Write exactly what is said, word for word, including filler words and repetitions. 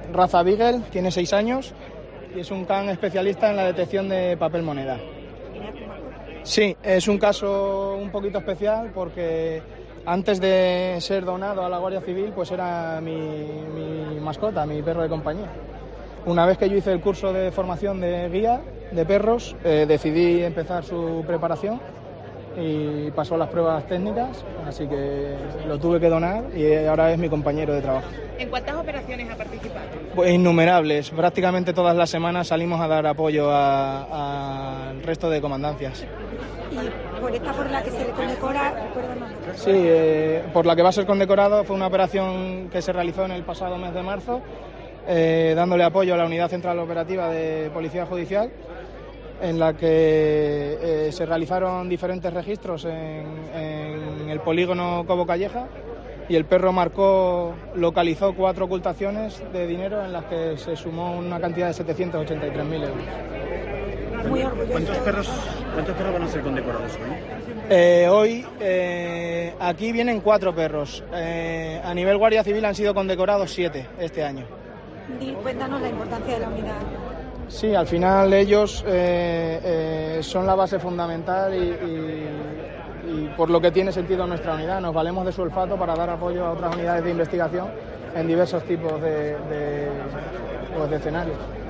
raza Beagle, tiene seis años y es un can especialista en la detección de papel moneda. Sí, es un caso un poquito especial porque antes de ser donado a la Guardia Civil, pues era mi, mi mascota, mi perro de compañía. Una vez que yo hice el curso de formación de guía de perros, eh, decidí empezar su preparación y pasó las pruebas técnicas, así que lo tuve que donar y ahora es mi compañero de trabajo. ¿En cuántas operaciones ha participado? Pues innumerables, prácticamente todas las semanas salimos a dar apoyo al resto de comandancias. ¿Y por esta por la que se le condecora, recuérdanos? Sí, eh, por la que va a ser condecorado, fue una operación que se realizó en el pasado mes de marzo, eh, dándole apoyo a la Unidad Central Operativa de Policía Judicial, en la que eh, se realizaron diferentes registros en, en el polígono Cobo Calleja y el perro marcó, localizó cuatro ocultaciones de dinero en las que se sumó una cantidad de setecientos ochenta y tres mil euros. Muy orgulloso. ¿Cuántos perros, ¿Cuántos perros van a ser condecorados hoy? Eh, hoy eh, aquí vienen cuatro perros. Eh, a nivel Guardia Civil han sido condecorados siete este año. Y cuéntanos la importancia de la unidad. Sí, al final ellos eh, eh, son la base fundamental y, y, y por lo que tiene sentido nuestra unidad. Nos valemos de su olfato para dar apoyo a otras unidades de investigación en diversos tipos de, de, pues de escenarios.